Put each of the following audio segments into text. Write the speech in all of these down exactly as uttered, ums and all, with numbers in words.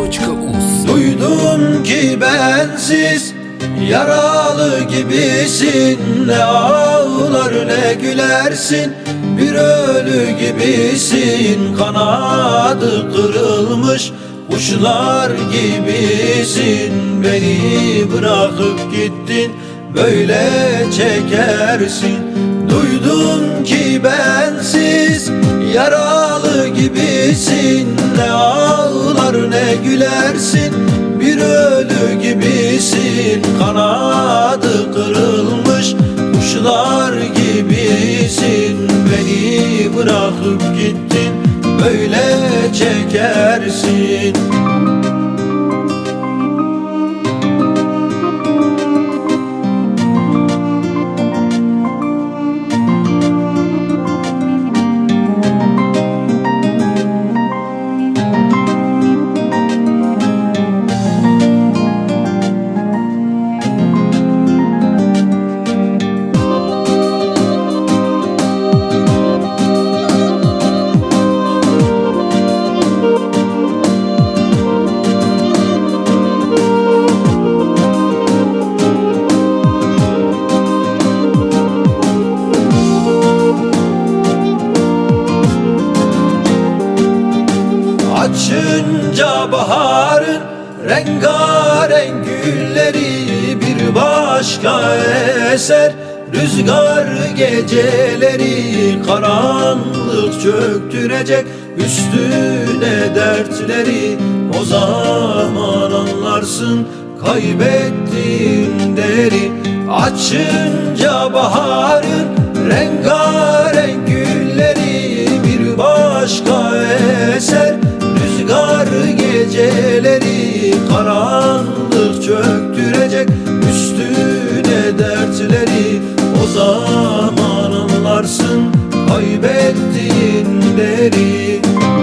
Duydum ki bensiz yaralı gibisin, ne ağlar ne gülersin, bir ölü gibisin. Kanadı kırılmış kuşlar gibisin, beni bırakıp gittin, böyle çekersin. Duydum ki bensiz yaralı gibisin, ne ağlar ne gülersin, bir ölü gibisin. Kanadı kırılmış kuşlar gibisin, beni bırakıp gittin, böyle çekersin. Açınca baharın rengarenk gülleri bir başka eser, rüzgar geceleri karanlık çöktürecek üstüne dertleri. O zaman anlarsın kaybettiğin değeri. Açınca baharın rengarenk gülleri bir başka eser, rüzgar geceleri karanlık çöktürecek üstüne dertleri. O zaman anlarsın kaybettiğin değeri.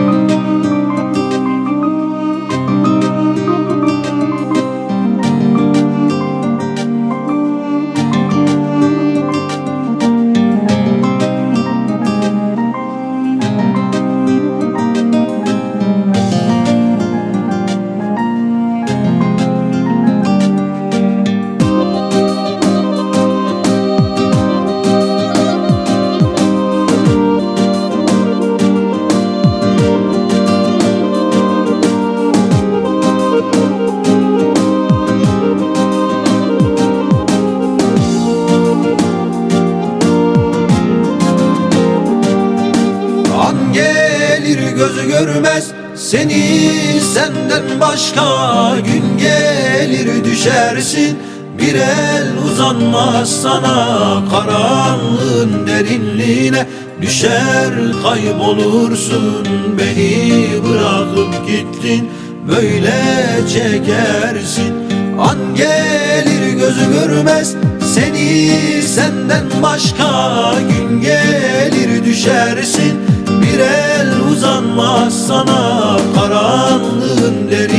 Gözü görmez seni senden başka, gün gelir düşersin, bir el uzanmaz sana. Karanlığın derinliğine düşer kaybolursun, beni bırakıp gittin, böyle çekersin. An gelir gözü görmez seni senden başka, gün gelir düşersin, bir el uzanmaz sana. Karanlığın derinliğine